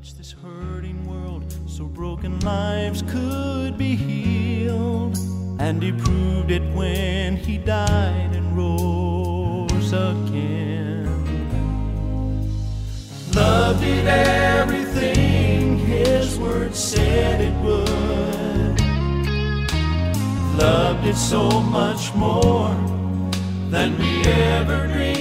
this hurting world so broken lives could be healed. And he proved it when he died and rose again. Love did everything his word said it would. Love did so much more than we ever dreamed.